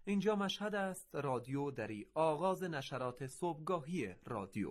اینجا مشهد است، رادیو دری، آغاز نشرات صبحگاهی رادیو.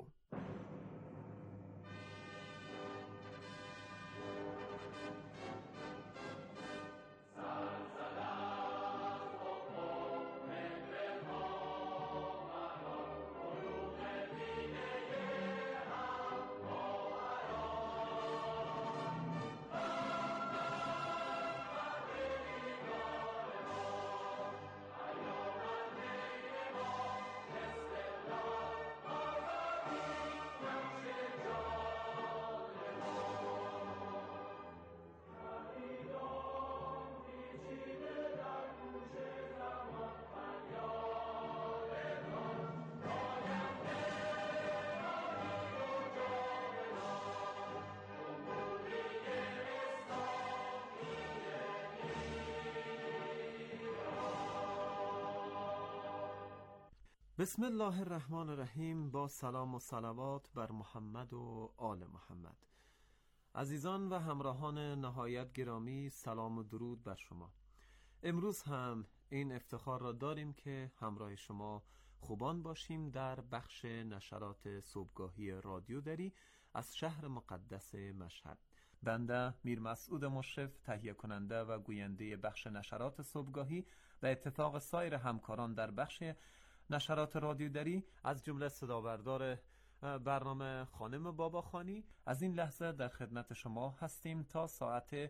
بسم الله الرحمن الرحیم. با سلام و صلوات بر محمد و آل محمد. عزیزان و همراهان نهایت گرامی، سلام و درود بر شما. امروز هم این افتخار را داریم که همراه شما خوبان باشیم در بخش نشرات صبحگاهی رادیو دری از شهر مقدس مشهد. بنده میر مسعود مشرف، تهیه کننده و گوینده بخش نشرات صبحگاهی، به اتفاق سایر همکاران در بخش نشرات رادیو دری از جمله صدابردار برنامه خانم باباخانی، از این لحظه در خدمت شما هستیم تا ساعت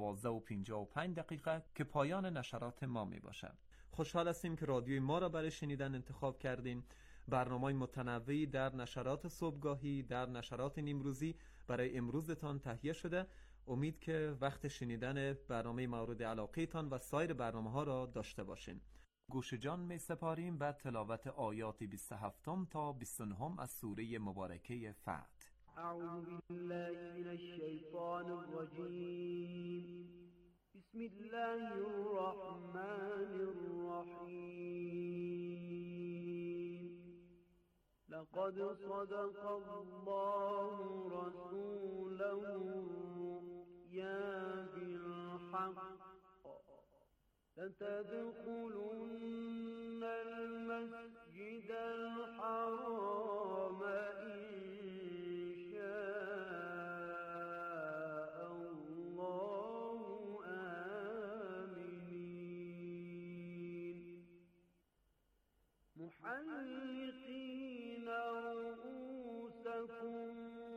12:55 که پایان نشرات ما می باشد. خوشحال هستیم که رادیوی ما را برای شنیدن انتخاب کردیم. برنامه‌های متنوعی در نشرات صبحگاهی، در نشرات نیمروزی برای امروزتان تهیه شده. امید که وقت شنیدن برنامه مورد علاقه تان و سایر برنامه‌ها را داشته باشین. گوش جان می سپاریم به تلاوت آیات 27 تا 29 از سوره مبارکه فتح. اعوذ بالله من الشیطان الرجیم. بسم الله الرحمن الرحیم. لقد صدق الله رسوله الرؤيا بالحق لتدخلن المسجد الحرام إن شاء الله آمنين محلقين رؤوسكم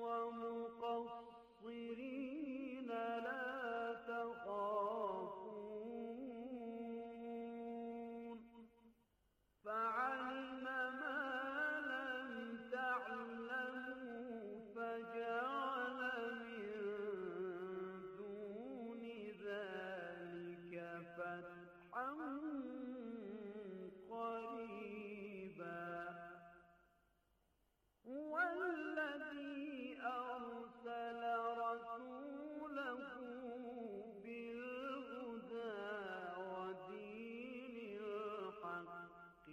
ومقصرين لا تخافون فعلم ما لم تعلموا فجعل من دون ذلك فتحا قريبا هو الذي أرسل رسوله بالهدى ودين الحق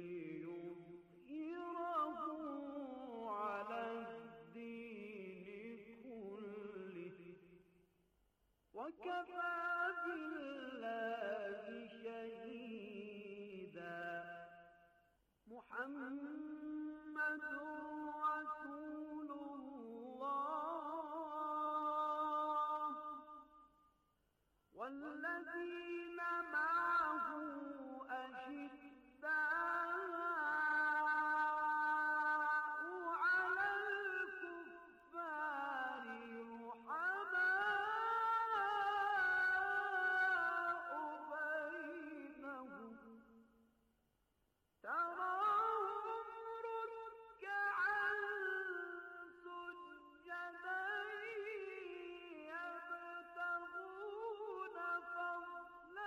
ليظهره على الدين كله وكفى بالله شهيدا محمد رسول الله والذين معه أشداء على الكفار رحماء بينهم تراهم ركعا سجدا يبتغون فضلا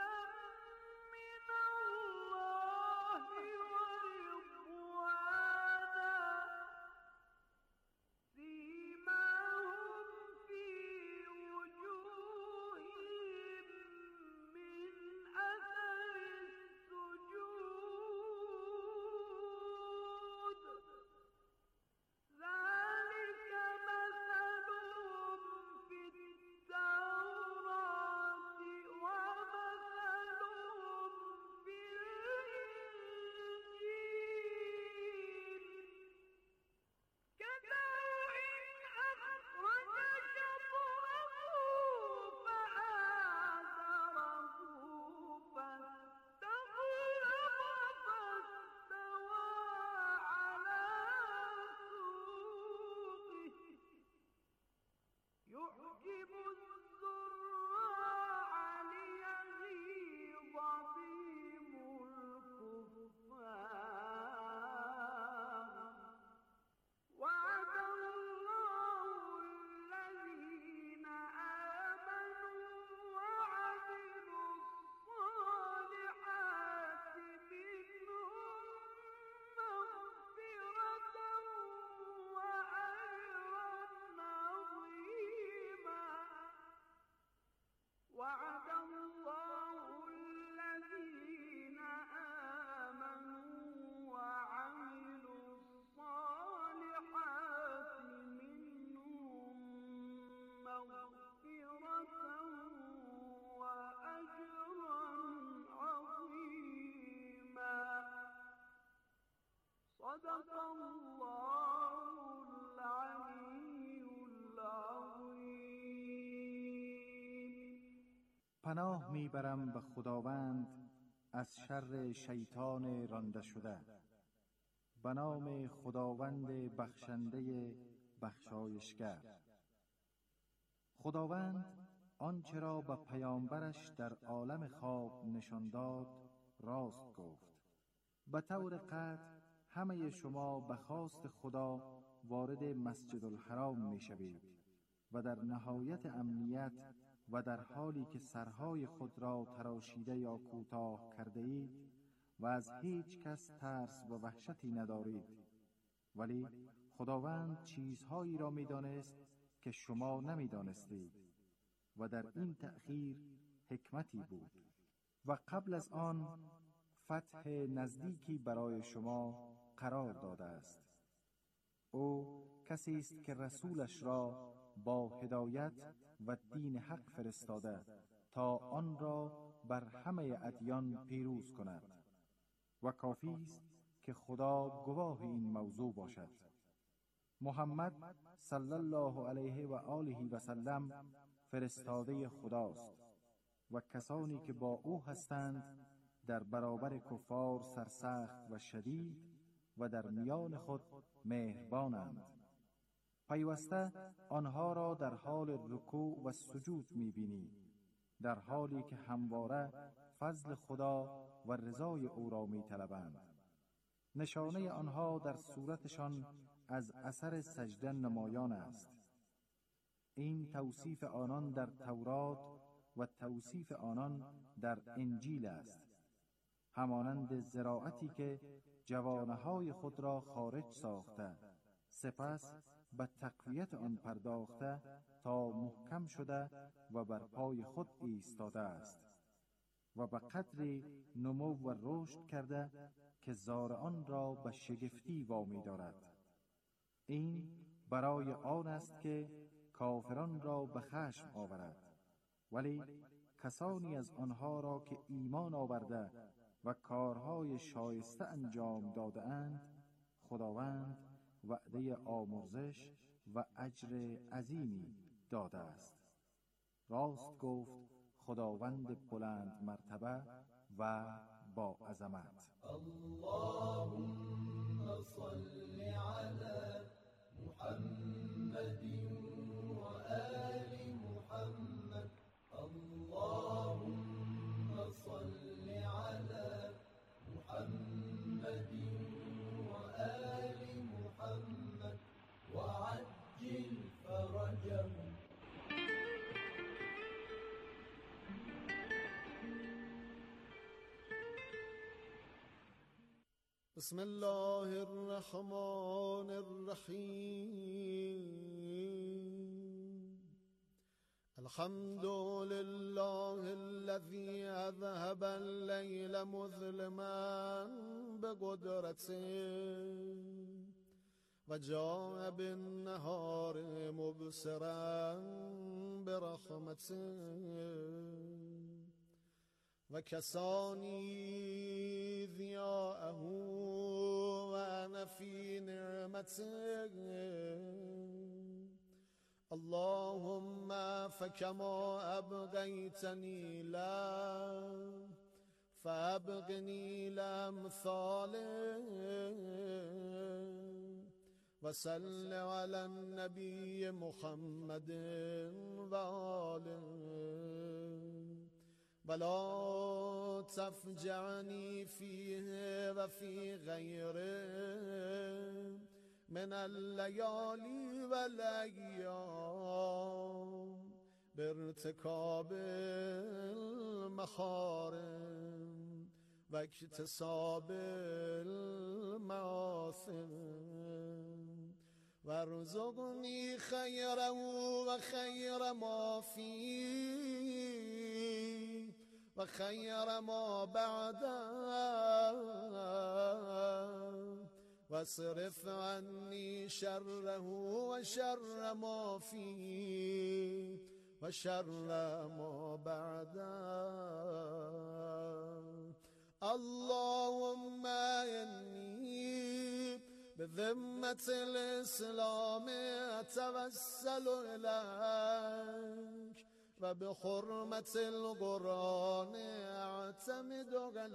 صدق الله العلی العظیم. پناه میبرم به خداوند از شر شیطان رانده شده. به نام خداوند بخشنده بخشایشگر. خداوند آنچه را به پیامبرش در عالم خواب نشان داد راست گفت. به طور قطع همه شما به خواست خدا وارد مسجد الحرام می شوید و در نهایت امنیت و در حالی که سرهای خود را تراشیده یا کوتاه کرده اید و از هیچ کس ترس و وحشتی ندارید. ولی خداوند چیزهایی را می دانست که شما نمی دانستید و در این تأخیر حکمتی بود. و قبل از آن فتح نزدیکی برای شما قرار داده است. او کسی است که رسولش را با هدایت و دین حق فرستاده تا آن را بر همه ادیان پیروز کند و کافی است که خدا گواه این موضوع باشد. محمد صلی الله علیه و آله و سلم فرستاده خداست و کسانی که با او هستند در برابر کفار سرسخت و شدید و در میان خود مهربانند. پیوسته آنها را در حال رکوع و سجود می‌بینی، در حالی که همواره فضل خدا و رضای او را می‌طلبند. نشانه آنها در صورتشان از اثر سجده نمایان است. این توصیف آنان در تورات و توصیف آنان در انجیل است. همانند زراعتی که جوانه‌های خود را خارج ساخته سپس به تقویت آن پرداخته تا محکم شده و بر پای خود ایستاده است و به قدری نمو و رشد کرده که زارعان را به شگفتی وامی دارد. این برای آن است که کافران را به خشم آورد، ولی کسانی از آنها را که ایمان آورده و کارهای شایسته انجام داده اند خداوند وعده آمرزش و اجر عظیمی داده است. راست گفت خداوند بلند مرتبه و با عظمت. اللهم صل علی محمد و آل محمد. اللهم صل علی محمد و آل محمد و عجل فرجهم. بسم الله الرحمن الرحیم. الحمد لله الذي اذهب الليل مظلما بقدرته وجاء بالنهار مبصرا برحمته وكساني ضياءه وأنا في نعمته. اللهم فكما أبغيتني له فأبغني لأمثاله وصل على النبي محمد وآله ولا تفجعني فيه وفي غيره من الليالي والأيام بارتكاب المحارم واكتساب المعاصم وارزقني خيره وخير ما فيه وخير ما بعده واصرف عني شره وشر ما فيه وشر ما بعده. اللهم إني بذمة الإسلام أتوسل إليك وبحرمة القرآن أعتمد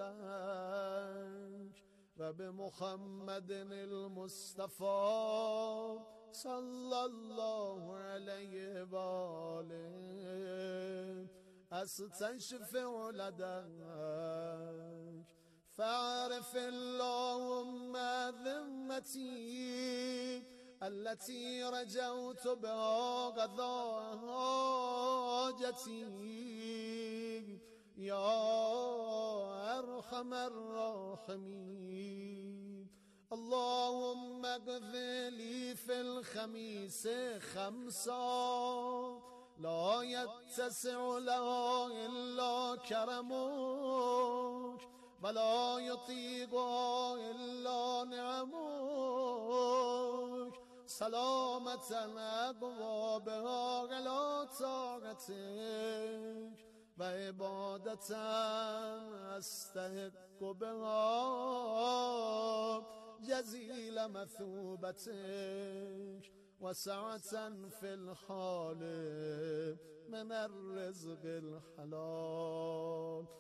عليك وبمحمد المصطفى صلى الله عليه وآله أستشفع لديك فاعرف اللهم ذمتي التي رجوت بها قضاء حاجتي يا أرحم الراحمين. اللهم اقضي لي في الخميس 5 لا يتسع لها إلا كرمك ولا يطيقها إلا نعمك سلامة أبوابها على طاعتك وعبادة أستحق بها جزيل مثوبتك وسعة في الحال من الرزق الحلال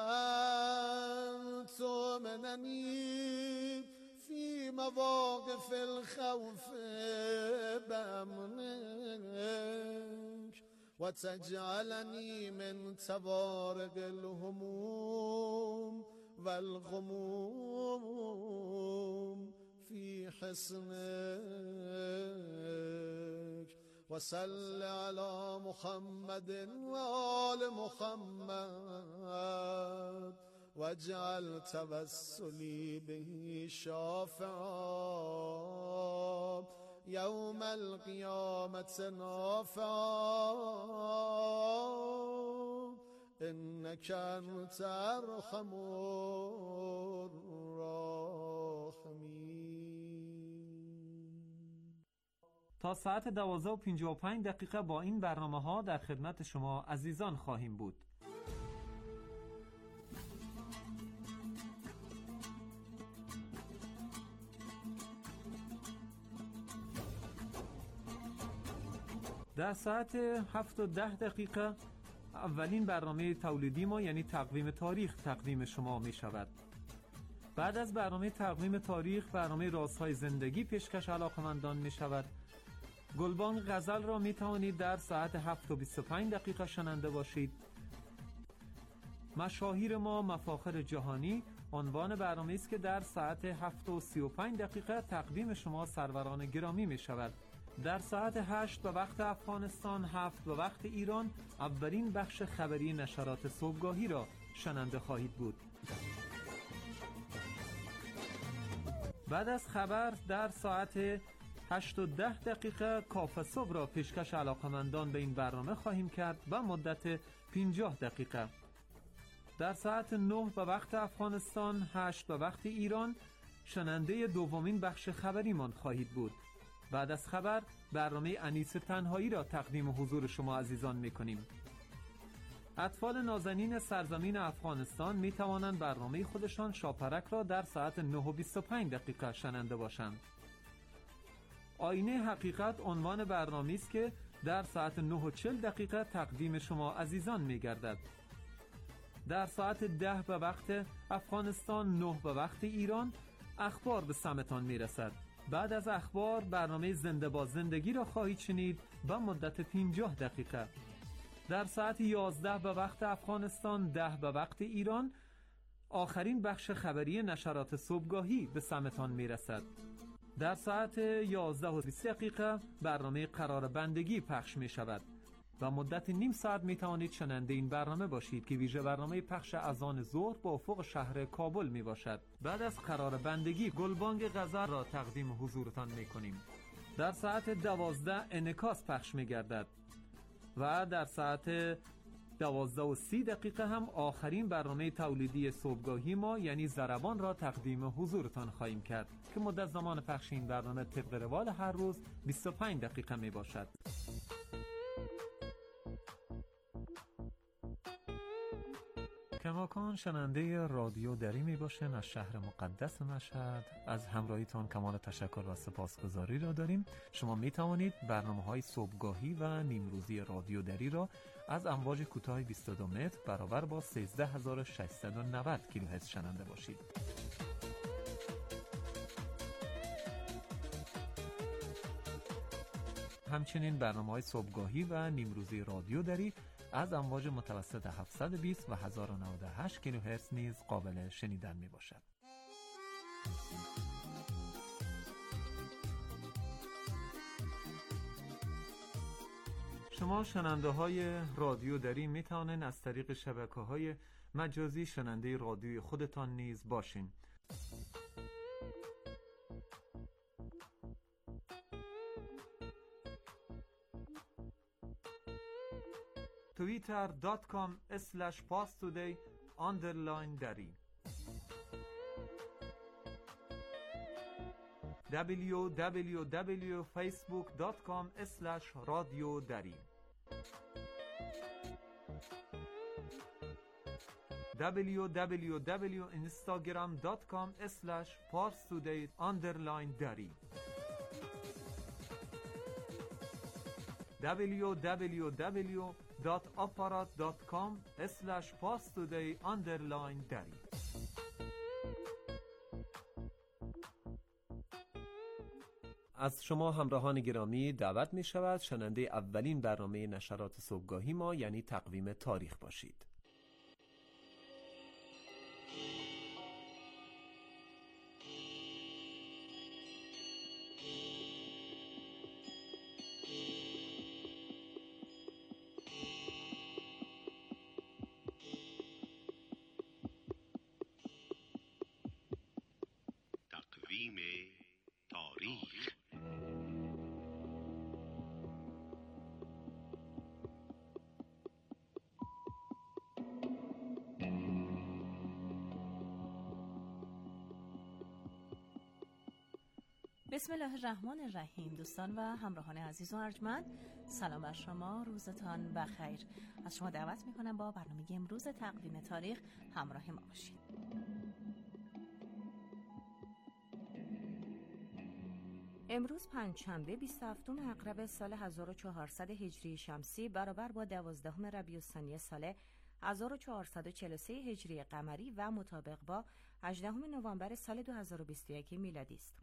وأن تؤمنني في مواقف الخوف بأمنك وتجعلني من توارق الهموم والغموم في حصنك. وصل على محمد وآل محمد واجعل توسلي به شافعا يوم القيامة نافعا إنك أنت أرحم الراحمين. تا ساعت 12:55 با این برنامه ها در خدمت شما عزیزان خواهیم بود. در ساعت 7:10 اولین برنامه تولیدی ما یعنی تقویم تاریخ تقدیم شما می شود. بعد از برنامه تقویم تاریخ برنامه رازهای زندگی پیشکش علاقمندان می شود. گلبانگ غزل را می توانید در ساعت 7:25 شنونده باشید. مشاهیر ما مفاخر جهانی عنوان برنامه است که در ساعت 7:35 تقدیم شما سروران گرامی می شود. در ساعت 8 به وقت افغانستان، 7 به وقت ایران اولین بخش خبری نشرات صبحگاهی را شنونده خواهید بود. بعد از خبر در ساعت 8:10 کافه صبح را پیشکش علاقمندان به این برنامه خواهیم کرد و مدت 50 دقیقه. در ساعت 9 به وقت افغانستان، 8 به وقت ایران شنونده دومین بخش خبریمان خواهید بود. بعد از خبر برنامه انیس تنهایی را تقدیم حضور شما عزیزان می‌کنیم. اطفال نازنین سرزمین افغانستان می توانند برنامه خودشان شاپرک را در ساعت 9:25 شنونده باشند. آینه حقیقت عنوان برنامه است که در ساعت 9:40 تقدیم شما عزیزان می گردد. در ساعت 10 به وقت افغانستان، 9 به وقت ایران اخبار به سمتان می رسد. بعد از اخبار برنامه زنده با زندگی را خواهید شنید با مدت 50 دقیقه. در ساعت 11 به وقت افغانستان، 10 به وقت ایران آخرین بخش خبری نشرات صبحگاهی به سمتان می رسد. در ساعت 11:20 برنامه قرار بندگی پخش می شود و مدت نیم ساعت می توانید شنونده این برنامه باشید که ویژه برنامه پخش اذان ظهر با افق شهر کابل می باشد. بعد از قرار بندگی گلبانگ غزل را تقدیم حضورتان می کنیم. در ساعت 12 انعکاس پخش می گردد و در ساعت 12:30 هم آخرین برنامه تولیدی صبحگاهی ما یعنی ضربان را تقدیم حضورتان خواهیم کرد که مدت زمان پخش این برنامه طبق روال هر روز 25 دقیقه می باشد. که کماکان شنونده رادیو دری می باشین از شهر مقدس مشهد. از همراهیتان کمال تشکر و سپاسگزاری را داریم. شما می توانید برنامه‌های صبحگاهی و نیمروزی رادیو دری را از امواج کوتاه 22 متر برابر با 13690 کیلوهرتز شنونده باشید. همچنین برنامه‌های صبحگاهی و نیمروزی رادیو دری از امواج متوسط 720 و 1098 کیلوهرتز نیز قابل شنیدن می باشد. شما شنونده های رادیو دری می توانید از طریق شبکه‌های مجازی شنونده رادیوی خودتان نیز باشین. twitter.com/pastoday_dari www.facebook.com/radiodari www.instagram.com/parstoday_dari www.aparat.com/pastoday_dari از شما همراهان گرامی دعوت می شود شنونده اولین برنامه نشرات صبحگاهی ما یعنی تقویم تاریخ باشید. تقویم تاریخ. بسم الله الرحمن الرحیم. دوستان و همراهان عزیز و ارجمند، سلام بر شما، روزتان بخیر. از شما دعوت میکنم با برنامه امروز تقویم تاریخ همراه ما باشید. امروز پنجشنبه 27 اقرب سال 1400 هجری شمسی برابر با 12 ربیع الثانی سال 1443 هجری قمری و مطابق با 18 نوامبر سال 2021 میلادی است.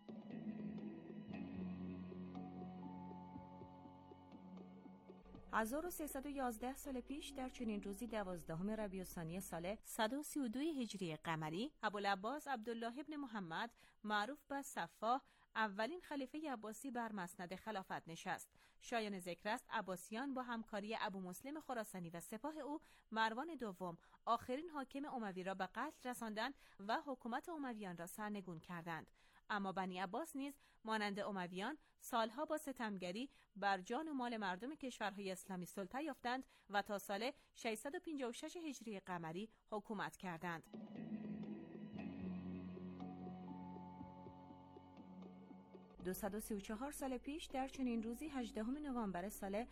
1311 سال پیش در چنین روزی 12 ربیع الثانی سال 132 هجری قمری ابوالعباس عبدالله ابن محمد معروف به صفاح اولین خلیفه عباسی بر مسند خلافت نشست. شایان ذکر است عباسیان با همکاری ابو مسلم خراسانی و سپاه او مروان دوم آخرین حاکم اموی را به قتل رساندند و حکومت امویان را سرنگون کردند. اما بنی عباس نیز مانند امویان سالها با ستمگری بر جان و مال مردم کشورهای اسلامی سلطه یافتند و تا سال 656 هجری قمری حکومت کردند. دو 234 سال پیش در چنین روزی 18 نوامبر سال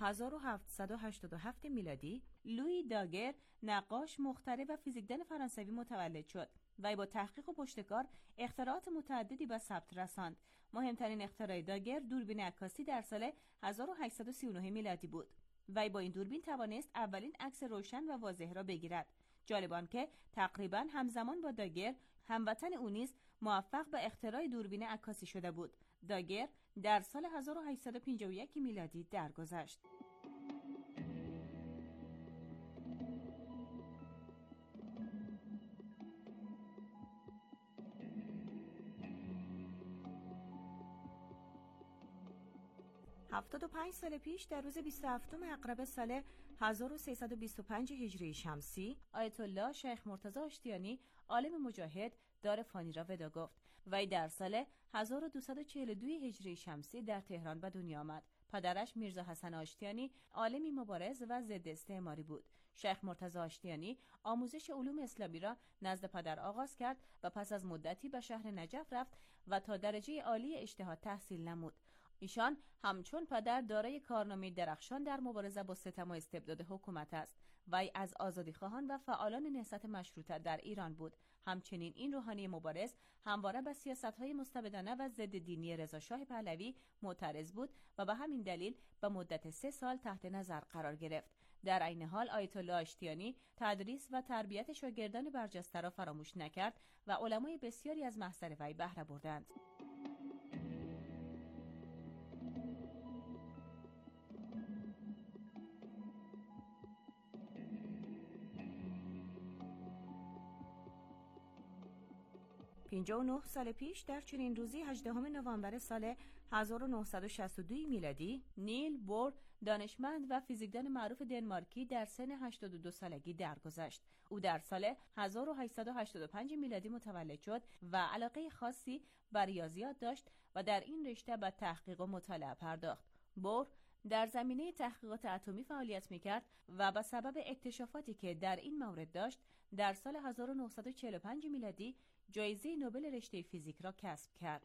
1787 میلادی لویی داگر نقاش، مخترع و فیزیکدان فرانسوی متولد شد. وی با تحقیق و پشتکار اختراعات متعددی به ثبت رساند. مهمترین اختراع داگر دوربین عکاسی در سال 1839 میلادی بود. وی با این دوربین توانست اولین عکس روشن و واضح را بگیرد. جالب آن که تقریباً همزمان با داگر هموطن او نیز موفق به اختراع دوربین عکاسی شده بود. داگر در سال 1851 میلادی درگذشت. هفتاد و 5 سال پیش در روز 27 اقرب سال 1325 هجری شمسی آیت الله شیخ مرتضی آشتیانی عالم مجاهد دار فانی را ودا گفت. وی در سال 1242 هجری شمسی در تهران به دنیا آمد. پدرش میرزا حسن آشتیانی عالمی مبارز و ضد استعماری بود. شیخ مرتضی آشتیانی آموزش علوم اسلامی را نزد پدر آغاز کرد و پس از مدتی به شهر نجف رفت و تا درجه عالی اجتهاد تحصیل نمود. ایشان همچون پدر دارای کارنامه درخشان در مبارزه با ستم و استبداد حکومت است. وی از آزادیخواهان و فعالان نهضت مشروطه در ایران بود. همچنین این روحانی مبارز همواره به سیاست‌های مستبدانه و ضد دینی رضاشاه پهلوی معترض بود و به همین دلیل به مدت 3 سال تحت نظر قرار گرفت. در عین حال آیت الله اشتیانی تدریس و تربیت شاگردان برجسته را فراموش نکرد و علمای بسیاری از محضر وی بهره بردند. و 59 سال پیش در چنین روزی 18 نوامبر سال 1962 میلادی نیل بور دانشمند و فیزیکدان معروف دنمارکی در سن 82 سالگی درگذشت. او در سال 1885 میلادی متولد شد و علاقه خاصی به ریاضیات داشت و در این رشته به تحقیق و مطالعه پرداخت. بور در زمینه تحقیقات اتمی فعالیت می‌کرد و به سبب اکتشافاتی که در این مورد داشت در سال 1945 میلادی جایزه نوبل رشته فیزیک را کسب کرد.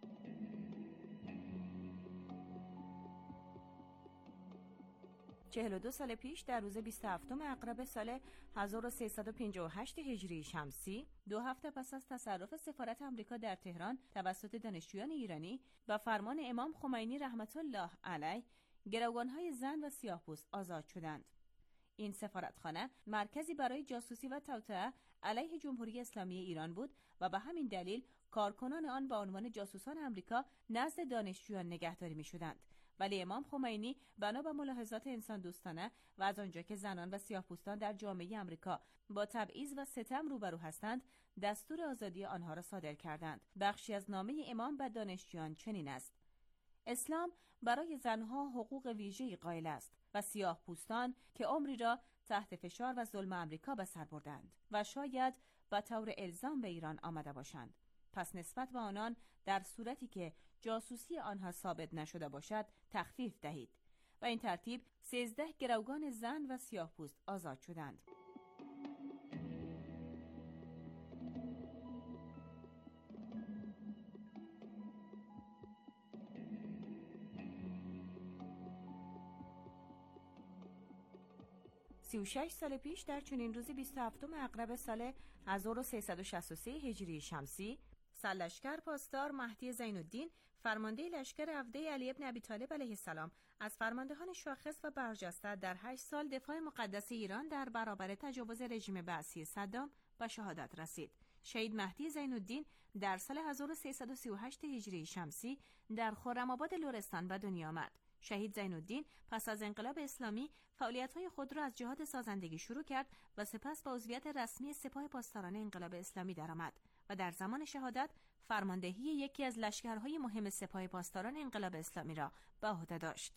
42 سال پیش در روز 27 اغرب سال 1358 هجری شمسی، 2 هفته پس از تصرف سفارت آمریکا در تهران توسط دانشجویان ایرانی به فرمان امام خمینی رحمت الله علیه، گروگان‌های زن و سیاه‌پوست آزاد شدند. این سفارتخانه مرکزی برای جاسوسی و توطئه علیه جمهوری اسلامی ایران بود و به همین دلیل کارکنان آن با عنوان جاسوسان آمریکا نزد دانشجویان نگهداری می‌شدند. ولی امام خمینی بنا به ملاحظات انسان دوستانه و از آنجا که زنان و سیاه‌پوستان در جامعه آمریکا با تبعیض و ستم روبرو هستند، دستور آزادی آنها را صادر کردند. بخشی از نامه امام به دانشجویان چنین است: اسلام برای زنها حقوق ویژه‌ای قائل است و سیاه‌پوستان که عمری را تحت فشار و ظلم آمریکا به سر بردند و شاید به طور الزام به ایران آمده باشند، پس نسبت به آنان در صورتی که جاسوسی آنها ثابت نشده باشد تخفیف دهید. و این ترتیب 13 گروگان زن و سیاه‌پوست آزاد شدند. سی و 6 سال پیش در چنین روزی 27 اغرب سال 1363 هجری شمسی، سرلشکر پاسدار مهدی زین‌الدین فرمانده لشکر عبده علی ابن ابی طالب علیه السلام از فرماندهان شاخص و برجسته در 8 سال دفاع مقدس ایران در برابر تجاوز رژیم بعثی صدام به شهادت رسید. شهید مهدی زین‌الدین در سال 1338 هجری شمسی در خرم‌آباد لرستان به دنیا آمد. شهید زین‌الدین پس از انقلاب اسلامی فعالیت‌های خود را از جهاد سازندگی شروع کرد و سپس به عضویت رسمی سپاه پاسداران انقلاب اسلامی درآمد و در زمان شهادت فرماندهی یکی از لشکرهای مهم سپاه پاسداران انقلاب اسلامی را به عهده داشت.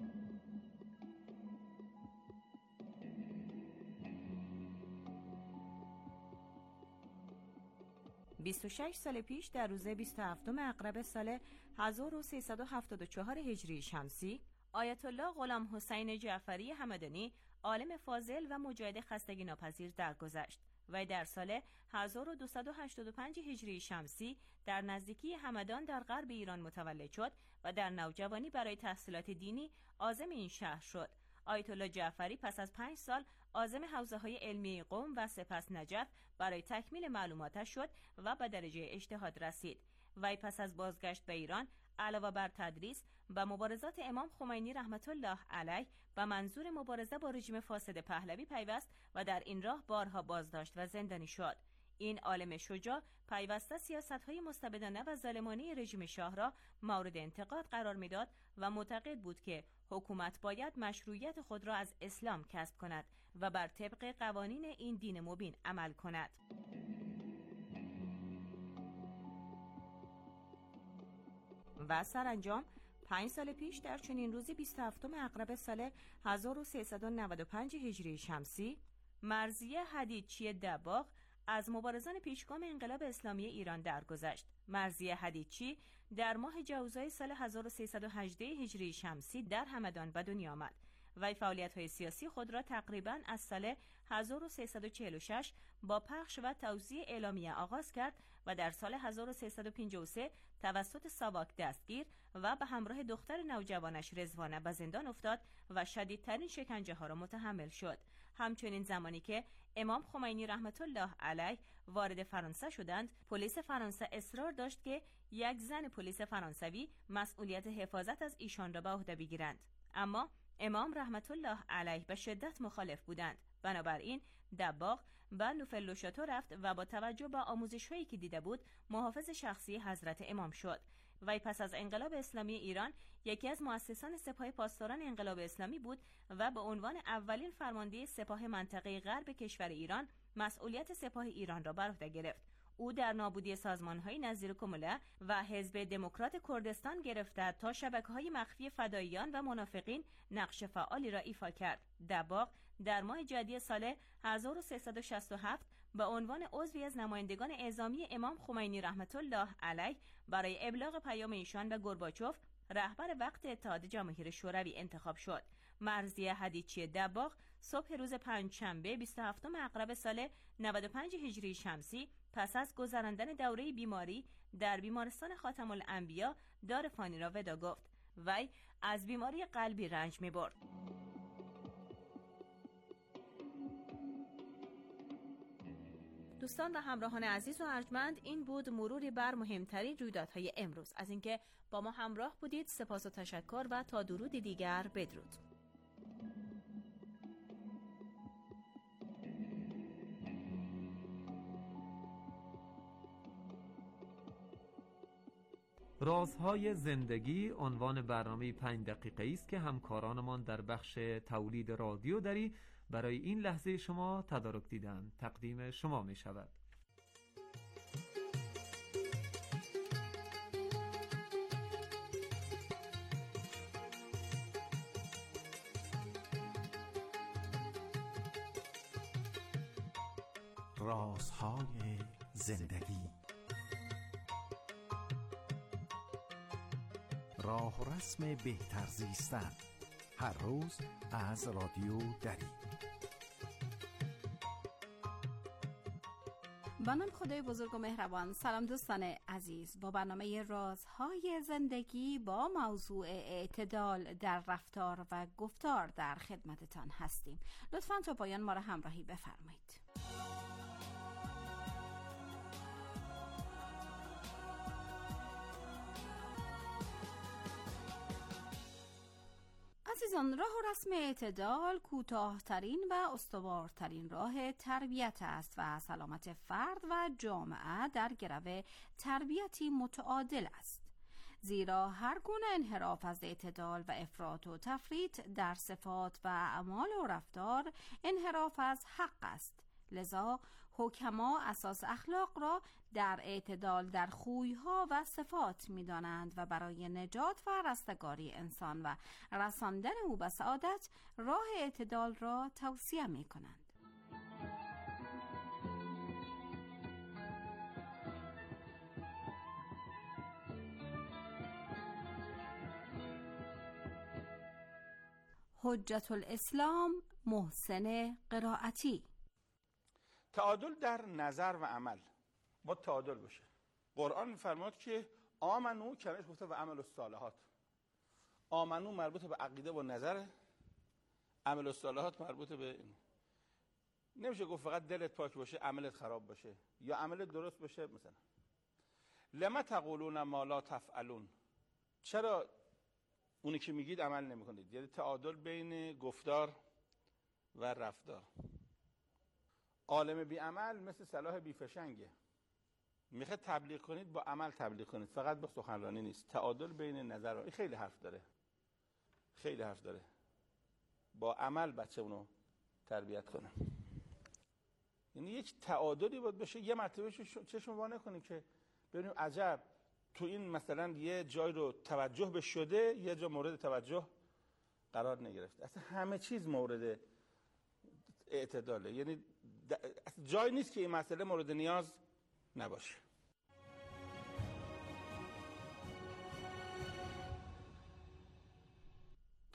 26 سال پیش در روز 27 اغرب سال 1374 هجری شمسی، آیت الله غلام حسین جعفری همدانی عالم فاضل و مجاهد خستگی ناپذیر درگذشت و در سال 1285 هجری شمسی در نزدیکی همدان در غرب ایران متولد شد و در نوجوانی برای تحصیلات دینی عازم این شهر شد. آیت الله جعفری پس از 5 سال عازم حوزه‌های علمی قم و سپس نجف برای تکمیل معلوماتش شد و به درجه اجتهاد رسید. وی پس از بازگشت به ایران علاوه بر تدریس به مبارزات امام خمینی رحمت الله علیه به منظور مبارزه با رژیم فاسد پهلوی پیوست و در این راه بارها بازداشت و زندانی شد. این عالم شجاع پیوسته سیاست‌های مستبدانه و ظالمانه رژیم شاه را مورد انتقاد قرار می‌داد و معتقد بود که حکومت باید مشروعیت خود را از اسلام کسب کند و بر طبق قوانین این دین مبین عمل کند. و سرانجام 5 سال پیش در چنین روزی 27 اغرب سال 1395 هجری شمسی، مرضیه حدیدچی دباغ از مبارزان پیشگام انقلاب اسلامی ایران درگذشت. مرضیه حدیدچی در ماه جوزای سال 1318 هجری شمسی در همدان به دنیا آمد. وی فعالیت‌های سیاسی خود را تقریباً از سال 1346 با پخش و توزیع اعلامیه آغاز کرد و در سال 1353 توسط ساواک دستگیر و به همراه دختر نوجوانش رضوانه به زندان افتاد و شدیدترین شکنجه ها را متحمل شد. همچنین زمانی که امام خمینی رحمت الله علیه وارد فرانسه شدند، پلیس فرانسه اصرار داشت که یک زن پلیس فرانسوی مسئولیت حفاظت از ایشان را به عهده بگیرند، اما امام رحمت الله علیه به شدت مخالف بودند. بنابراین دباغ به نوفل-لو-شاتو رفت و با توجه به آموزش‌هایی که دیده بود محافظ شخصی حضرت امام شد. وی پس از انقلاب اسلامی ایران یکی از مؤسسان سپاه پاسداران انقلاب اسلامی بود و به عنوان اولین فرمانده سپاه منطقه غرب کشور ایران مسئولیت سپاه ایران را بر عهده گرفت. او در نابودی سازمان‌های نظیر کموله و حزب دموکرات کردستان گرفته تا شبکه‌های مخفی فداییان و منافقین نقش فعالی را ایفا کرد. دباغ در ماه جدی سال 1367 به عنوان عضوی از نمایندگان اعزامی امام خمینی رحمت الله علیه برای ابلاغ پیام ایشان به گورباچوف رهبر وقت اتحاد جماهیر شوروی انتخاب شد. مرضیه هدیچی دباغ صبح روز پنجشنبه 27 عقرب سال 95 هجری شمسی پس از گذراندن دوره بیماری در بیمارستان خاتم الانبیا دار فانی را ودا گفت. وی از بیماری قلبی رنج می‌برد. دوستان و همراهان عزیز و ارجمند، این بود مروری بر مهمترین رویدادهای امروز. از اینکه با ما همراه بودید سپاس و تشکر و تا درودی دیگر بدرود. رازهای زندگی عنوان برنامه 5 دقیقه‌ای است که همکارانمان در بخش تولید رادیو دری برای این لحظه شما تدارک دیدن تقدیم شما می شود. رازهای زندگی، راه و رسم بهتر زیستن، هر روز از رادیو دری. با نام خدای بزرگ و مهربان. سلام دوستان عزیز، با برنامه رازهای زندگی با موضوع اعتدال در رفتار و گفتار در خدمتتان هستیم. لطفاً تا پایان ما را همراهی بفرمایید. عزیزان، راه و رسم اعتدال کوتاه‌ترین و استوارترین راه تربیت است و سلامت فرد و جامعه در گرو تربیتی متعادل است. زیرا هر گونه انحراف از اعتدال و افراط و تفریط در صفات و اعمال و رفتار انحراف از حق است. لذا حکما اساس اخلاق را در اعتدال در خویها و صفات می‌دانند و برای نجات و رستگاری انسان و رساندن او به سعادت راه اعتدال را توصیه می‌کنند. حجت الاسلام محسن قرائتی. تعادل در نظر و عمل با تعادل باشه. قرآن می‌فرماد که آمنو، کنارش گفته و عمل الصالحات. آمنو مربوط به عقیده و نظر، عمل الصالحات مربوط به این. نمیشه گفت فقط دلت پاک باشه عملت خراب باشه یا عملت درست باشه. مثلا لما تقولون ما لا تفعلون، چرا اونی که میگید عمل نمی‌کنید؟ یعنی تعادل بین گفتار و رفتار. عالم بی عمل مثل سلاح بی فشنگه. میخواد تبلیغ کنید با عمل تبلیغ کنید، فقط با سخنرانی نیست. تعادل بین نظر و خیلی حرف داره، خیلی حرف داره. با عمل بچه اونو تربیت کنه. یعنی یک تعادلی باید باشه. یه مرتبه چشم وا نکنیم که ببینیم عجب تو این مثلا یه جای رو توجه به شده، یه جا مورد توجه قرار نگرفته. اصلا همه چیز مورد اعتداله. یعنی جای نیست که این مسئله مورد نیاز نباشه.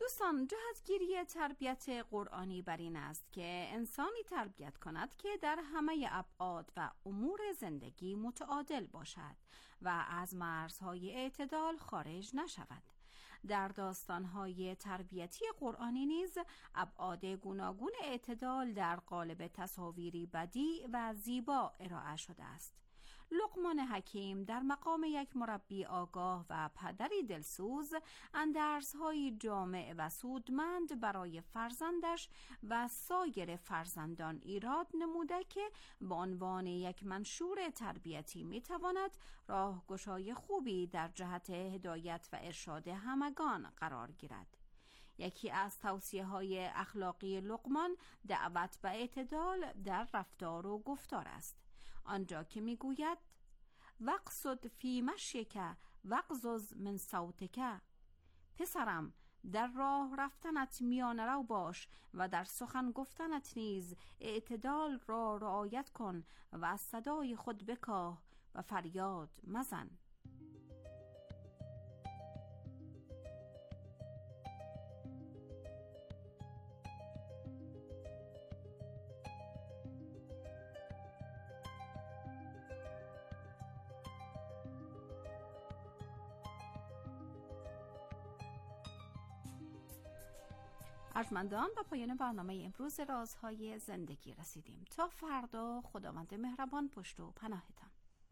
دوستان، جهتگیری تربیت قرآنی بر این است که انسانی تربیت کند که در همه ابعاد و امور زندگی متعادل باشد و از مرزهای اعتدال خارج نشود. در داستانهای تربیتی قرآنی نیز ابعاد گوناگون اعتدال در قالب تصاویری بدیع و زیبا ارائه شده است. لقمان حکیم در مقام یک مربی آگاه و پدری دلسوز اندرس‌های جامع و سودمند برای فرزندش و سایر فرزندان ایراد نموده که به عنوان یک منشور تربیتی میتواند راهگشای خوبی در جهت هدایت و ارشاد همگان قرار گیرد. یکی از توصیه‌های اخلاقی لقمان دعوت به اعتدال در رفتار و گفتار است، آنجا که میگوید وقصد فی مشیک وقزز من صوتک. پسرم، در راه رفتنت میانه رو باش و در سخن گفتنت نیز اعتدال را رعایت کن و از صدای خود بکاه و فریاد مزن. ارجمندان، به پایان برنامه امروز رازهای زندگی رسیدیم. تا فردا، خداوند مهربان پشت و پناهتان.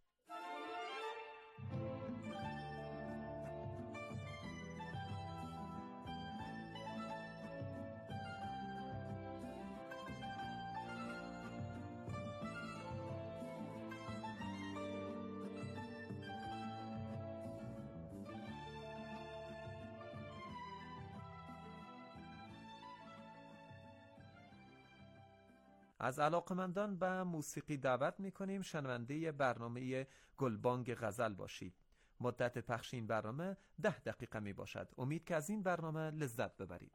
از علاقمندان به موسیقی دعوت می‌کنیم شنونده برنامه گلبانگ غزل باشید. مدت پخش این برنامه 10 دقیقه می باشد. امید که از این برنامه لذت ببرید.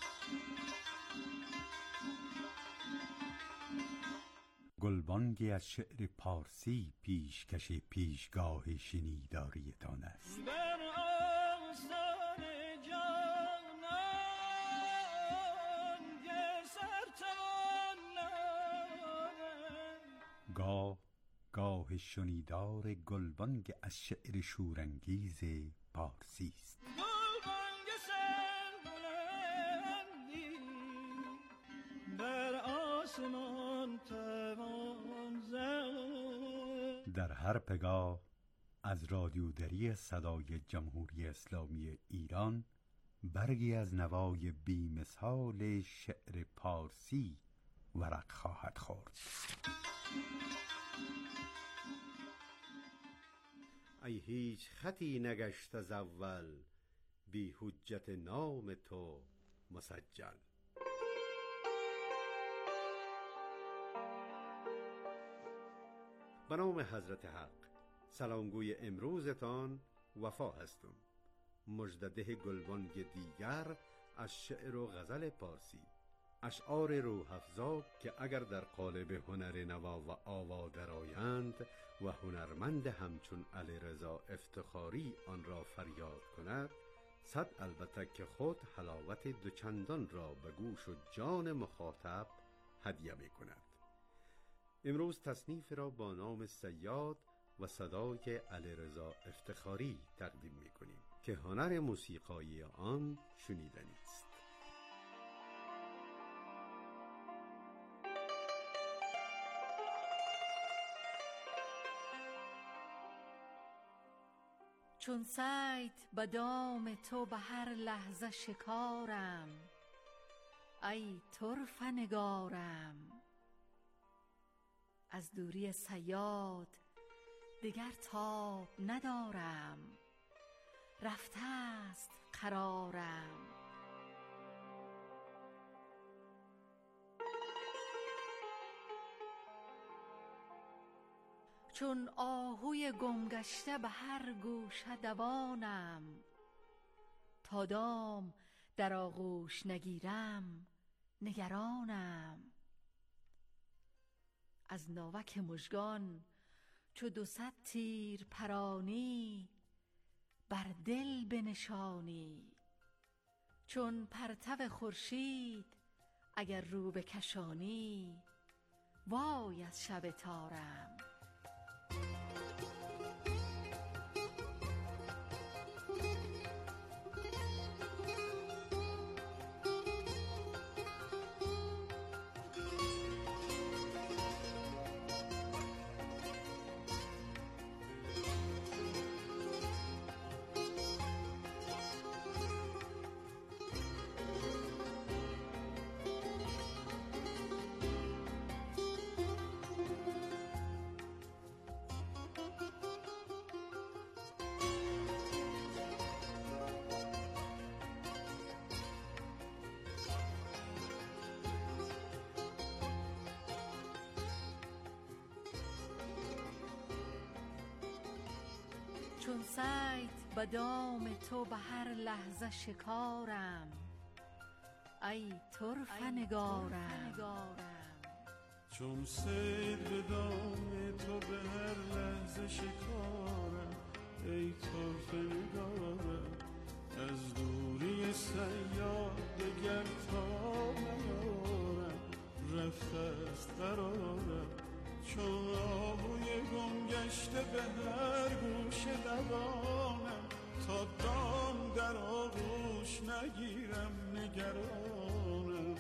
گلبانگی از شعر پارسی پیشکش پیشگاه شنیداریتان است. گاه شنیدار گلبانگ از شعر شورانگیز پارسی است. در هر پگاه از رادیودری صدای جمهوری اسلامی ایران برگی از نوای بی‌مثال شعر پارسی ورق خواهد خورد. ای هیچ خطی نگشت از اول، بی حجت نام تو مسجل. به نام حضرت حق. سلامگوی امروزتان وفا هستم. مژدده گلبانگ دیگر از شعر و غزل پارسی، اشعار روح افزا که اگر در قالب هنر نوا و آوا درآیند و هنرمند همچون علیرضا افتخاری آن را فریاد کند، صد البته که خود حلاوت دوچندان را به گوش و جان مخاطب هدیه می کند. امروز تصنیف را با نام صیاد و صدای علیرضا افتخاری تقدیم می کنیم که هنر موسیقایی آن شنیدنی است. چون صید به دام تو به هر لحظه شکارم، ای طرفه نگارم. از دوری صیاد دیگر تاب ندارم، رفته است قرارم. چون آهوی گمگشته به هر گوشه دوانم، تا دام در آغوش نگیرم نگرانم. از ناوک مژگان چو 200 تیر پرانی، بر دل بنشانی چون پرتو خورشید اگر رو بکشانی، وای از شب تارم. چون صید به دام تو به هر لحظه شکارم، ای طرفه نگارم. چون صید به دام تو به هر لحظه شکارم، ای طرفه نگارم. از دوری صیاد دگر تا نیارم، رفته است قرارم. چون آهوی گم گشته به هر گوش دوانم، تا دام در آغوش نگیرم نگرانم.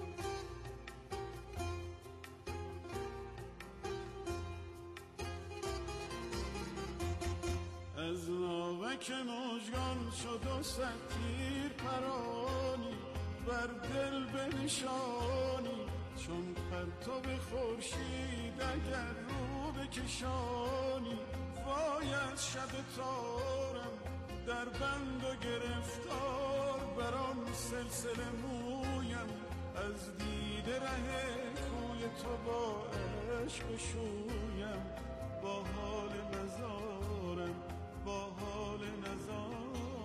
از ناوک مژگان شد و صد تیر پرانی، بر دل بنشانی. چون پرتو خورشید اگر رو بکشانی، وای از شب تارم. در بند و گرفتار بر آن سلسله مویم، از دیده ره کوی تو با عشق شویم. با حال نزارم، با حال نزارم.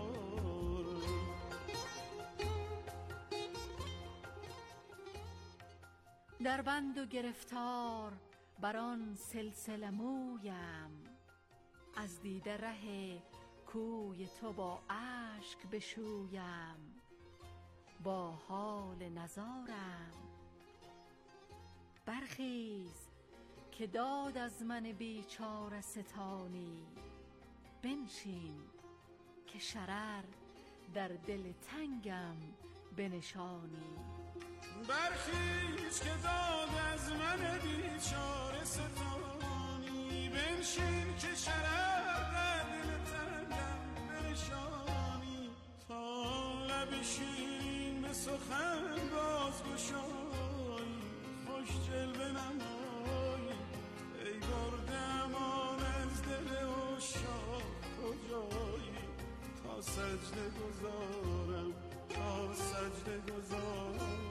در بند و گرفتار بر آن سلسله مویم، از دیده ره کوی تو با اشک بشویم. با حال نزارم. برخیز که داد از من بیچاره ستانی، بنشین که شرر در دل تنگم بنشانی. برخیز که داد از من بیچاره ستانی، بنشین که شرر در دل تنگم بنشانی. تا لب شیرین به سخن باز گشایی، خوش جلوه نمایی. ای برده امان از دل عشاق کجایی، تا سجده گذارم، تا سجده گذارم.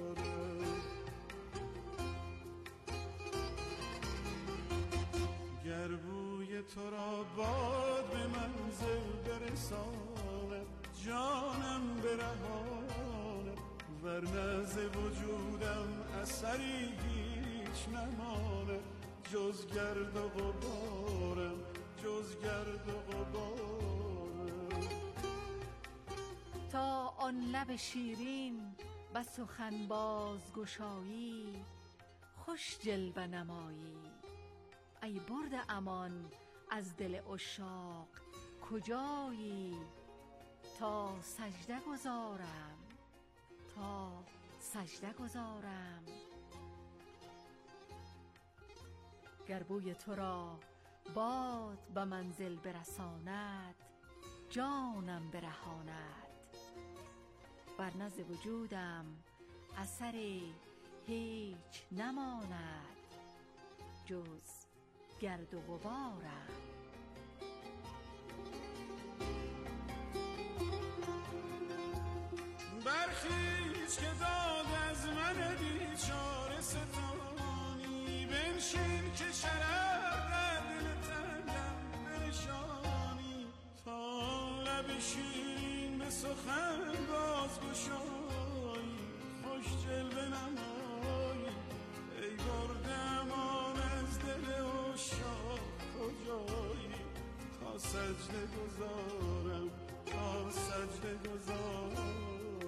گر بوی تو را باد به منزل برساند، جانم برهاند. ورنه ز وجودم اثری هیچ نماند، جز گرد و غبارم، جز گرد و غبارم. تا آن لب شیرین به سخن بازگشایی، خوش جلوه نمایی. ای برده امان از دل عشاق کجایی، تا سجده گذارم، تا سجده گذارم. گر بوی تو را باد به منزل برساند، جانم برهاند. ورنه ز وجودم اثری هیچ نماند، جز گرد و غبارم. برخیز که داد از من بیچاره ستانی، بنشین که شرر در دل تنگم بنشانی. تا لب شیرین به سخن بازگشایی، خوش جلوه نمایی. ای برده امان از دل عشاق کجایی، تا سجده گذارم، تا سجده گذارم.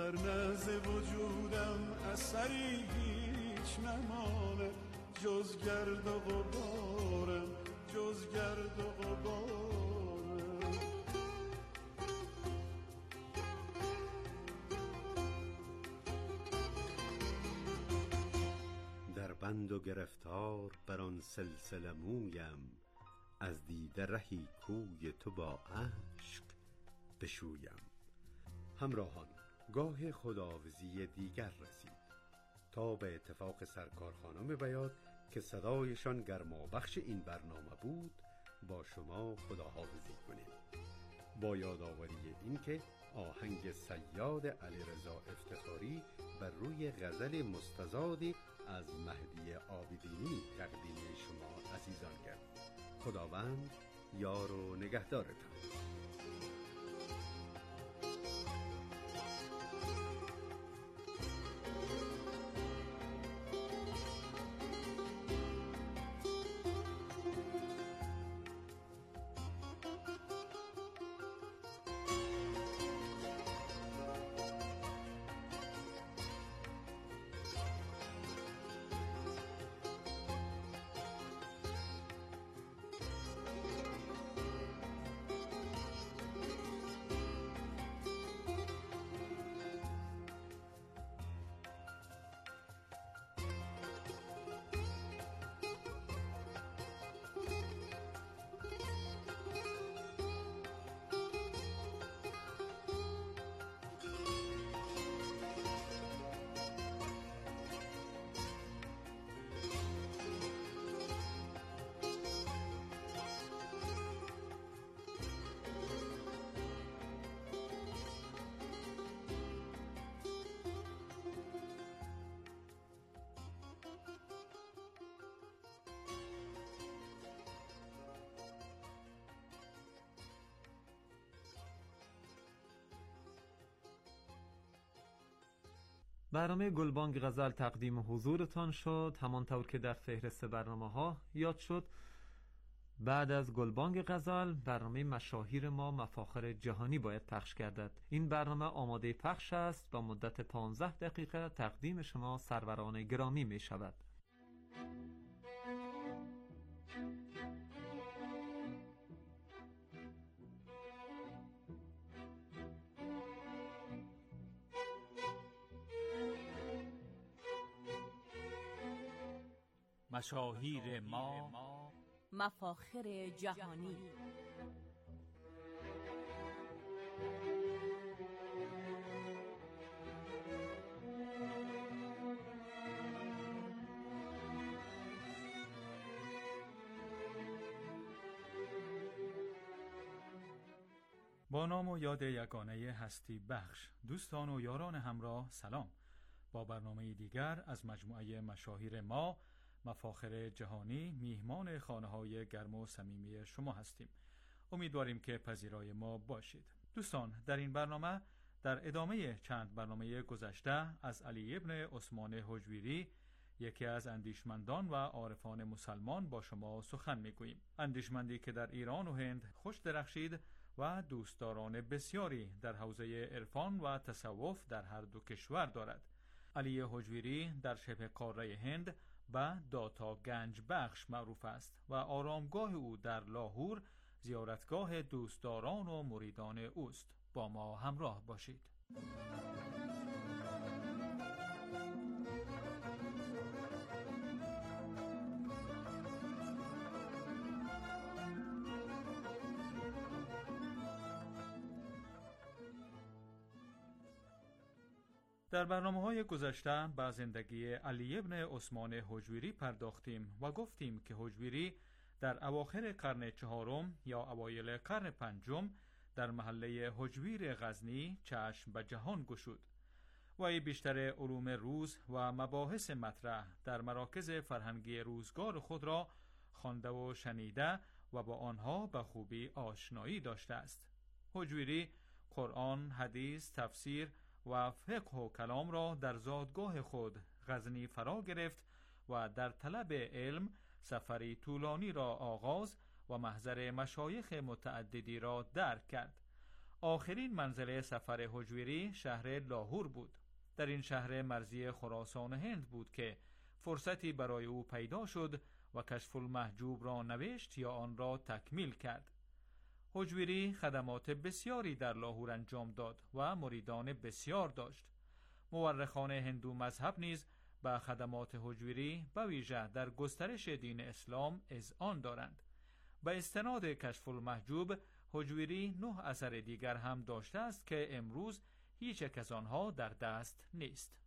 ورنه ز وجودم اثری هیچ نمانه جز گرد و غبارم، جز گرد و غبارم. در بند و گرفتار بر آن سلسله مویم، از دیده رهی کوی تو با عشق بشویم. همراهان، گاه خداحافظی دیگر رسید. تا به اتفاق سرکارخانان بیاد که صدایشان گرمابخش این برنامه بود، با شما خداحافظی کنیم، با یادآوری این که آهنگ صیاد علیرضا افتخاری بر روی غزل مستزادی از مهدی عابدینی تقدیم شما عزیزان کرد. خداوند یار و نگهدارتان. برنامه گلبانگ غزل تقدیم حضورتان شد. همانطور که در فهرست برنامه‌ها یاد شد، بعد از گلبانگ غزل برنامه مشاهیر ما مفاخر جهانی باید پخش گردد. این برنامه آماده پخش است، با مدت 15 دقیقه تقدیم شما سروران گرامی می شود. مشاهیر ما مفاخر جهانی. با نام و یاد یگانه هستی بخش، دوستان و یاران همراه سلام. با برنامه دیگر از مجموعه مشاهیر ما مفاخر جهانی میهمان خانه‌های گرم و صمیمی شما هستیم. امیدواریم که پذیرای ما باشید. دوستان، در این برنامه در ادامه چند برنامه گذشته از علی ابن عثمان هجویری، یکی از اندیشمندان و عارفان مسلمان، با شما سخن میگوییم. اندیشمندی که در ایران و هند خوش درخشید و دوستداران بسیاری در حوزه عرفان و تصوف در هر دو کشور دارد. علی هجویری در شبه قاره هند به داتا گنج بخش معروف است و آرامگاه او در لاهور زیارتگاه دوستداران و مریدان اوست. با ما همراه باشید. در برنامه‌های گذشته به زندگی علی ابن عثمان هجویری پرداختیم و گفتیم که هجویری در اواخر قرن چهارم یا اوایل قرن پنجم در محله هجویر غزنی چشم به جهان گشود. وی بیشتر علوم روز و مباحث مطرح در مراکز فرهنگی روزگار خود را خوانده و شنیده و با آنها به خوبی آشنایی داشته است. هجویری قرآن، حدیث، تفسیر و فقه و کلام را در زادگاه خود غزنی فرا گرفت و در طلب علم سفری طولانی را آغاز و محضر مشایخ متعددی را درک کرد. آخرین منزل سفر هجویری شهر لاهور بود. در این شهر مرزی خراسان و هند بود که فرصتی برای او پیدا شد و کشف المحجوب را نوشت یا آن را تکمیل کرد. هجویری خدمات بسیاری در لاهور انجام داد و مریدان بسیار داشت. مورخان هندو مذهب نیز به خدمات هجویری به ویژه در گسترش دین اسلام اذعان دارند. به استناد کشف المحجوب، هجویری 9 اثر دیگر هم داشته است که امروز هیچ یک از آنها در دست نیست.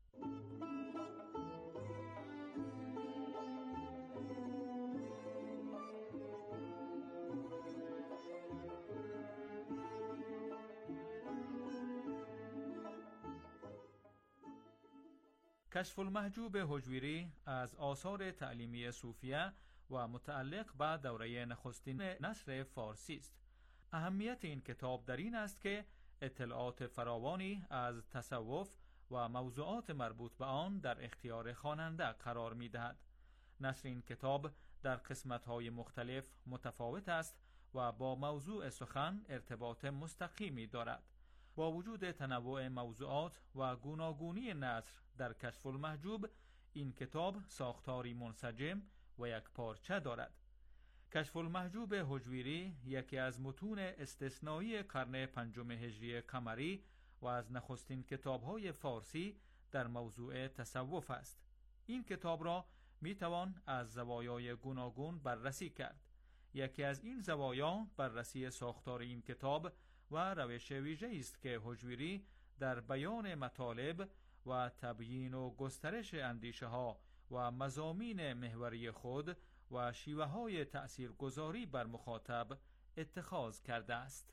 کشف المحجوب هجویری از آثار تعلیمی صوفیه و متعلق به دوره نخستین نثر فارسی است. اهمیت این کتاب در این است که اطلاعات فراوانی از تصوف و موضوعات مربوط به آن در اختیار خواننده قرار می‌دهد. نثر این کتاب در قسمت‌های مختلف متفاوت است و با موضوع سخن ارتباط مستقیمی دارد. با وجود تنوع موضوعات و گوناگونی نثر در کشف المحجوب، این کتاب ساختاری منسجم و یک پارچه دارد. کشف المحجوب هجویری یکی از متون استثنایی قرن 5 هجری قمری و از نخستین کتاب‌های فارسی در موضوع تصوف است. این کتاب را می‌توان از زوایای گوناگون بررسی کرد. یکی از این زوایا بررسی ساختار این کتاب و روش ویژه‌ای است که هجویری در بیان مطالب و تبیین و گسترش اندیشه‌ها و مضامین محوری خود و شیوه‌های تأثیرگذاری بر مخاطب اتخاذ کرده است.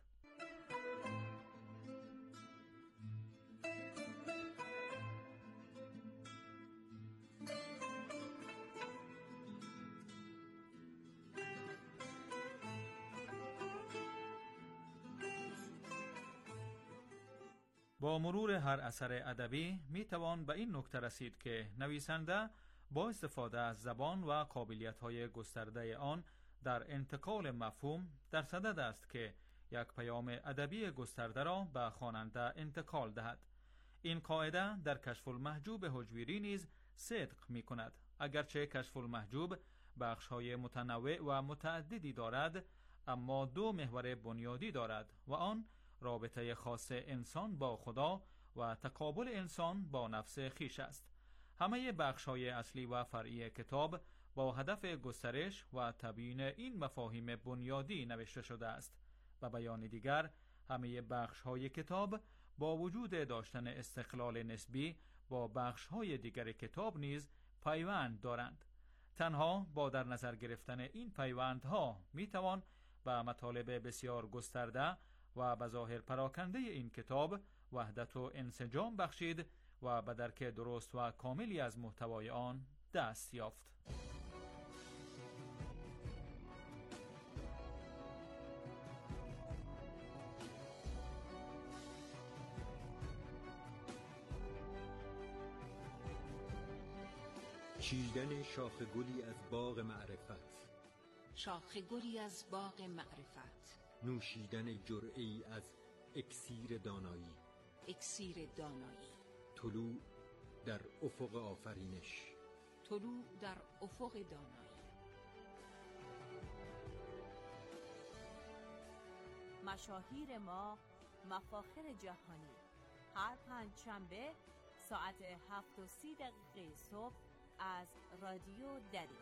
با مرور هر اثر ادبی میتوان به این نکته رسید که نویسنده با استفاده از زبان و قابلیت‌های گسترده آن در انتقال مفهوم در صدد است که یک پیام ادبی گسترده را به خواننده انتقال دهد. این قاعده در کشف المحجوب هجویری نیز صدق می‌کند. اگرچه کشف المحجوب بخش‌های متنوع و متعددی دارد، اما 2 محور بنیادی دارد و آن رابطه خاص انسان با خدا و تقابل انسان با نفس خیش است. همه بخش‌های اصلی و فرعی کتاب با هدف گسترش و تبیین این مفاهیم بنیادی نوشته شده است. و بیان دیگر، همه بخش‌های کتاب با وجود داشتن استقلال نسبی با بخش‌های دیگر کتاب نیز پیوند دارند. تنها با در نظر گرفتن این پیوندها میتوان به مطالب بسیار گسترده و به ظاهر پراکنده این کتاب وحدت و انسجام بخشید و به درک درست و کاملی از محتوای آن دست یافت. چیدن شاخ گلی از باغ معرفت، شاخ گلی از باغ معرفت، نوشیدن جرعه‌ای از اکسیر دانایی، اکسیر دانایی، طلوع در افق آفرینش، طلوع در افق دانایی. مشاهیر ما، مفاخر جهانی، هر پنجشنبه ساعت 7:30 صبح از رادیو دری.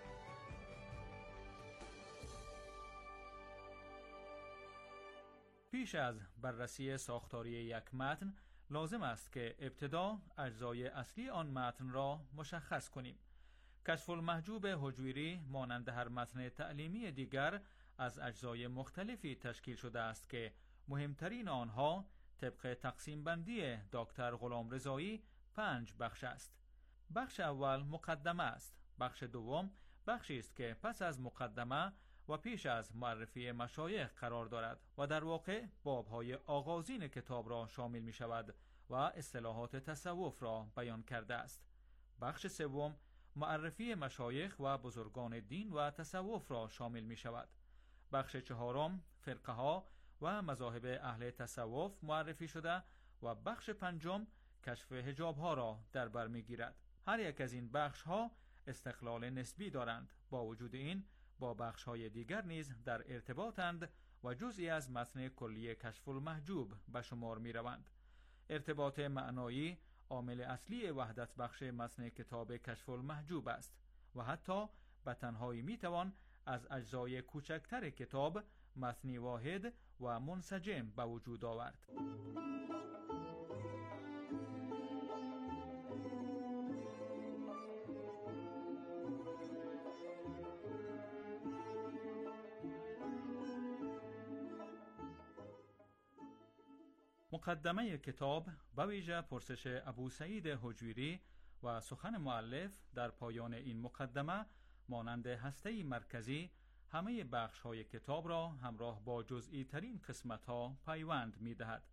پیش از بررسی ساختاری یک متن لازم است که ابتدا اجزای اصلی آن متن را مشخص کنیم. کشف المحجوب هجویری مانند هر متن تعلیمی دیگر از اجزای مختلفی تشکیل شده است که مهمترین آنها طبق تقسیم بندی دکتر غلامرضایی 5 بخش است. بخش اول مقدمه است. بخش دوم بخشی است که پس از مقدمه و پیش از معرفی مشایخ قرار دارد و در واقع بابهای آغازین کتاب را شامل می شود و اصطلاحات تصوف را بیان کرده است. بخش سوم معرفی مشایخ و بزرگان دین و تصوف را شامل می شود. بخش چهارم فرقه ها و مذاهب اهل تصوف معرفی شده و بخش پنجم کشف حجاب ها را در بر میگیرد. هر یک از این بخش ها استقلال نسبی دارند، با وجود این با بخش های دیگر نیز در ارتباطند و جزئی از متن کلی کشف المحجوب به شمار می روند. ارتباط معنایی عامل اصلی وحدت بخش متن کتاب کشف المحجوب است و حتی به تنهایی می توان از اجزای کوچکتر کتاب متنی واحد و منسجم به وجود آورد. مقدمه کتاب به ویژه پرسش ابو سعید حجویری و سخن مؤلف در پایان این مقدمه مانند هسته مرکزی همه بخش‌های کتاب را همراه با جزئی ترین قسمت‌ها پیوند می‌دهد.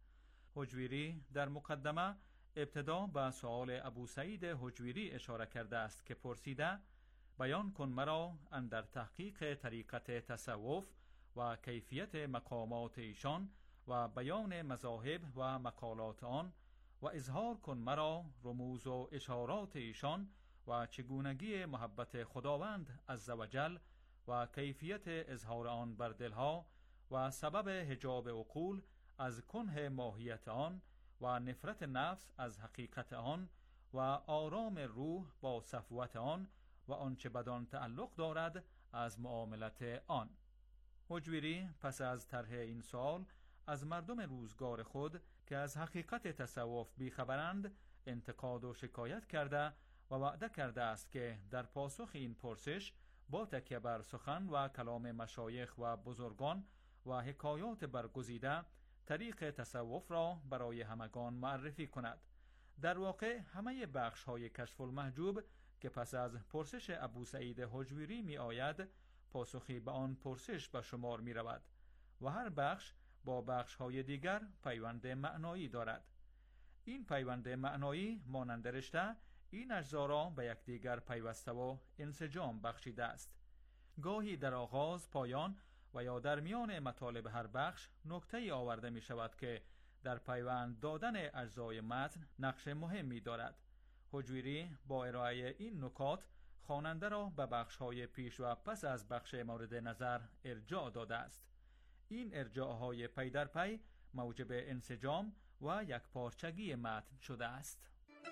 حجویری در مقدمه ابتدا به سؤال ابو سعید حجویری اشاره کرده است که پرسیده: بیان کن مرا اندر تحقیق طریقت تصوف و کیفیت مقامات ایشان و بیان مذاهب و مقالات آن و اظهار کن مرا رموز و اشارات ایشان و چگونگی محبت خداوند عزوجل و کیفیت اظهار آن بر دلها و سبب حجاب عقول از کنه ماهیت آن و نفرت نفس از حقیقت آن و آرام روح با صفوت آن و آنچه بدان تعلق دارد از معاملت آن. حجویری پس از طرح این سوال از مردم روزگار خود که از حقیقت تصوف بیخبرند انتقاد و شکایت کرده و وعده کرده است که در پاسخ این پرسش با تکیه بر سخن و کلام مشایخ و بزرگان و حکایات برگزیده طریق تصوف را برای همگان معرفی کند. در واقع همه بخش‌های کشف المحجوب که پس از پرسش ابو سعید حجویری می آید پاسخی به آن پرسش به شمار می رود و هر بخش با بخش‌های دیگر پیوند معنایی دارد. این پیوند معنایی مانند رشته این اجزا را به یکدیگر پیوسته و انسجام بخشیده است. گاهی در آغاز، پایان و یا در میان مطالب هر بخش نکته‌ای آورده می شود که در پیوند دادن اجزای متن نقش مهمی دارد. حجویری با ارائه این نکات خواننده را به بخش‌های پیش و پس از بخش مورد نظر ارجاع داده است. این ارجاع‌های پی در پی موجب انسجام و یکپارچگی متن شده است.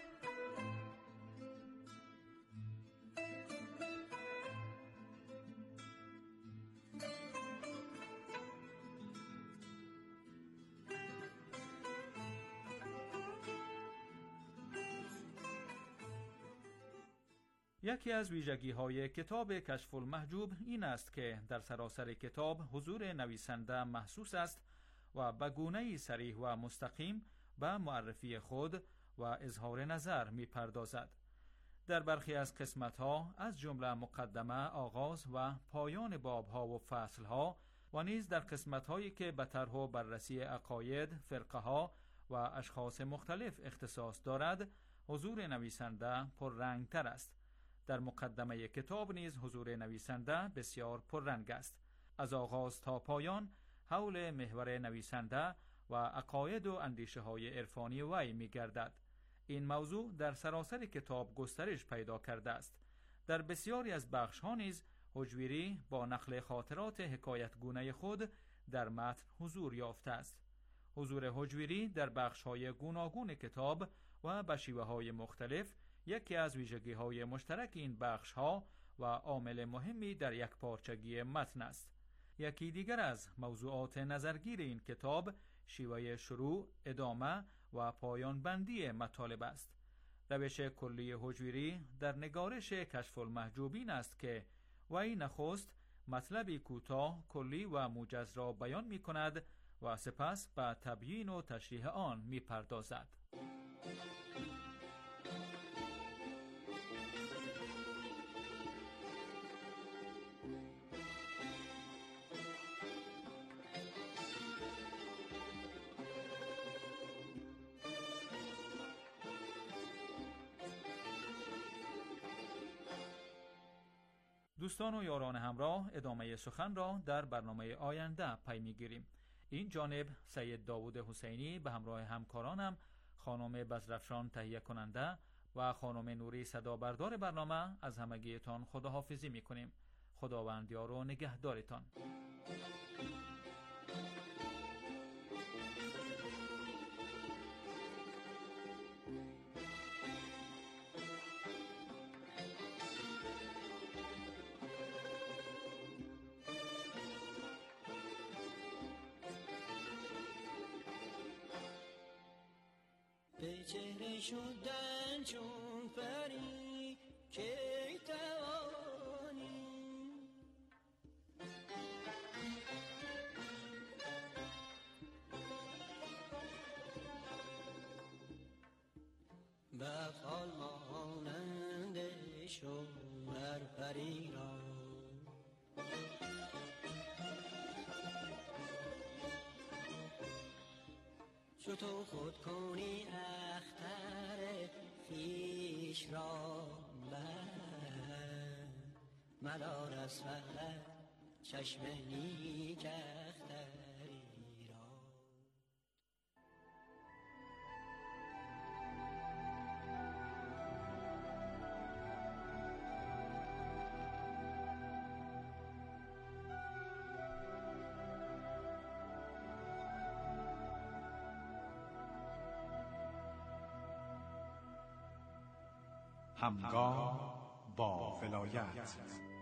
یکی از ویژگی‌های کتاب کشف المحجوب این است که در سراسر کتاب حضور نویسنده محسوس است و به گونه‌ای صریح و مستقیم به معرفی خود و اظهار نظر می‌پردازد. در برخی از قسمت‌ها از جمله مقدمه، آغاز و پایان باب‌ها و فصل‌ها و نیز در قسمت‌هایی که به طرح و بررسی عقاید، فرقه‌ها و اشخاص مختلف اختصاص دارد، حضور نویسنده پررنگ‌تر است. در مقدمه کتاب نیز حضور نویسنده بسیار پررنگ است. از آغاز تا پایان حول محور نویسنده و عقاید و اندیشه‌های عرفانی وی می‌گردد. این موضوع در سراسر کتاب گسترش پیدا کرده است. در بسیاری از بخش‌ها نیز حجویری با نقل خاطرات حکایتگونه خود در متن حضور یافته است. حضور حجویری در بخش‌های گوناگون کتاب و به شیوه‌های مختلف یکی از ویژگی‌های مشترک این بخش‌ها و عامل مهمی در یکپارچگی متن است. یکی دیگر از موضوعات نظرگیر این کتاب شیوه شروع، ادامه و پایان بندی مطالب است. روش کلی حجویری در نگارش کشف المحجوب این است که وی نخست مطلبی کوتاه، کلی و موجز را بیان می‌کند و سپس به تبیین و تشریح آن می‌پردازد. دوستان و یاران همراه، ادامه سخن را در برنامه آینده پی می‌گیریم. این جانب سید داوود حسینی به همراه همکارانم خانم بزرفشان تهیه کننده و خانم نوری صدابردار برنامه از همگیتان خداحافظی میکنیم. خداوند یار و نگهدارتان. به چهره شدن چون پری که توانی بفال مانند شوهر پری را چو تو خود کنی اختر خویش را مدار از فلک چشم نیک اختری را. همگام با ولایت.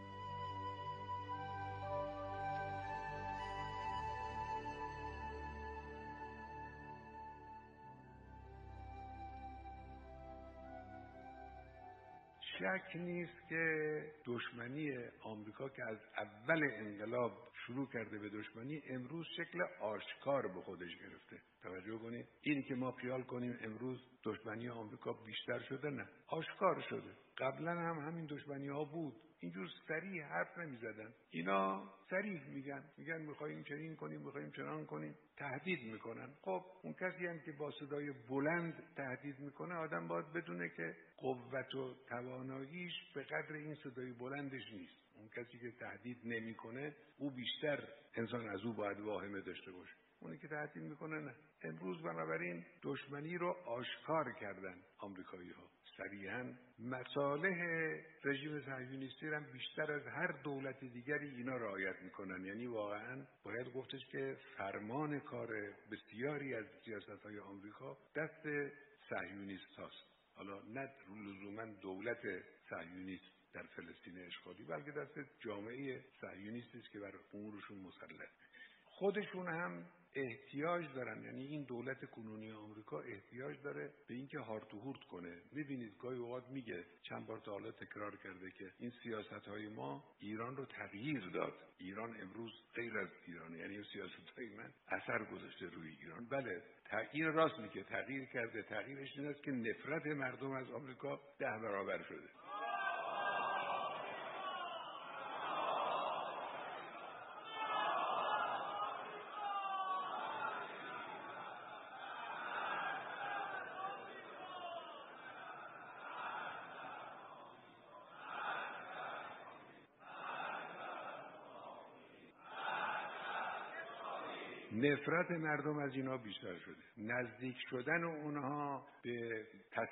شک نیست که دشمنی آمریکا که از اول انقلاب شروع کرده به دشمنی، امروز شکل آشکار به خودش گرفته. توجه کنید، اینی که ما خیال کنیم امروز دشمنی آمریکا بیشتر شده، نه، آشکار شده. قبلا هم همین دشمنی ها بود، اینجور سریع حرف نمی زدن. اینا سریع میگن میخوایم چنین کنیم، میخوایم چنان کنیم، تهدید میکنن. خب اون کسی هم که با صدای بلند تهدید میکنه، آدم باید بدونه که قوت و تواناییش به قدر این صدای بلندش نیست. اون کسی که تهدید نمیکنه، او بیشتر انسان از او باید واهمه داشته باشه. اونی که تهدید میکنه نه. امروز بنابراین دشمنی رو آشکار کردن آمریکایی ها. صریحاً مصالح رژیم صهیونیستی هم بیشتر از هر دولت دیگری اینا رعایت میکنن. یعنی واقعاً باید گفتش که فرمان کار بسیاری از سیاست‌های آمریکا دست صهیونیست هاست. حالا نه لزوماً دولت صهیونیست در فلسطین اشغالی، بلکه دست جامعه صهیونیستی است که بر امورشون مسلط. خودشون هم احتیاج دارن، یعنی این دولت کنونی آمریکا احتیاج داره به اینکه هارت و هورت کنه. میبینید گاهی اوقات میگه، چند بار تا حالا تکرار کرده که این سیاست‌های ما ایران رو تغییر داد. ایران امروز غیر از ایران، یعنی این سیاست‌های من اثر گذاشته روی ایران. بله، این راست میگه، تغییر کرده. تغییرش این است که نفرت مردم از آمریکا 10 برابر شده. نفرت مردم از اینا بیشتر شده. نزدیک شدن اونها به